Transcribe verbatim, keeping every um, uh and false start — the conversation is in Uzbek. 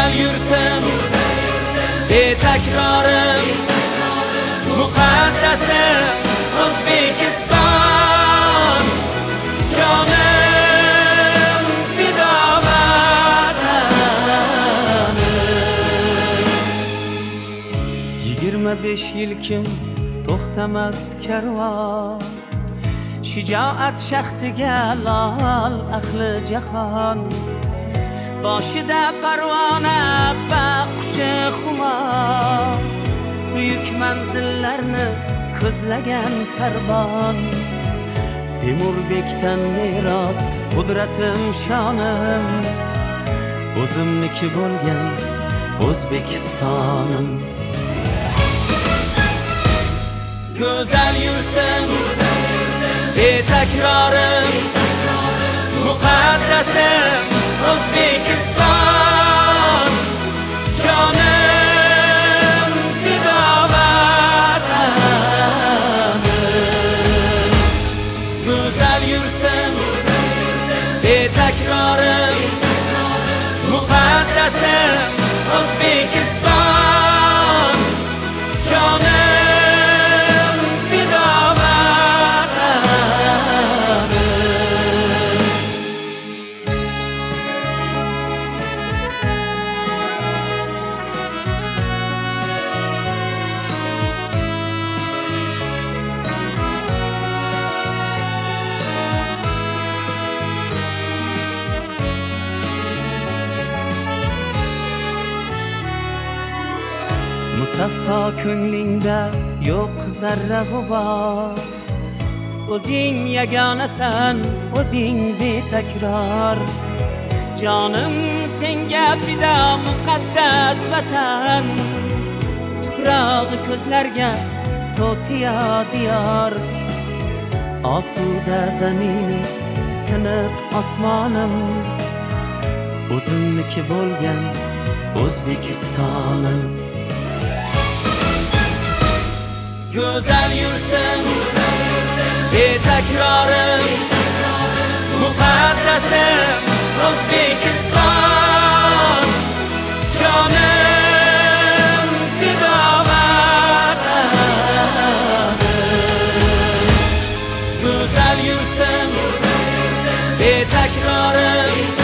Güzel yurtim, betakrorım, mukaddesim O'zbekiston. Jonim fido vatanim. Yigirma besh yil kim to'xtamas karvon, shijoat shaxtiga lol ahli jahon. Boshida parvona baqshi xumo, buyuk manzillarni ko'zlagan sarbon. Temurbekdan meros qudratim shonim, o'zimniki bo'lgan O'zbekistonim. Güzel yurtim, betakrorim, mukaddesim O'zbekiston. Jonim fido vatanim. Güzel yurtim, betakrorim, mukaddesim O'zbekiston. Jonim fido vatanim. Musaffo ko'nglingda yo'q zarra g'ubor, o'zing yagonasan, o'zing betakror. Jonim senga fido muqaddas vatan, tuprog'i ko'zlarga to'tiyo diyor. Osuda zaminim, tiniq osmonim, o'zimniki bo'lgan O'zbekistonim. Güzel yurtim, betakrorim, mukaddesim O'zbekiston. Jonim fido vatanim. Güzel yurtim, betakrorim,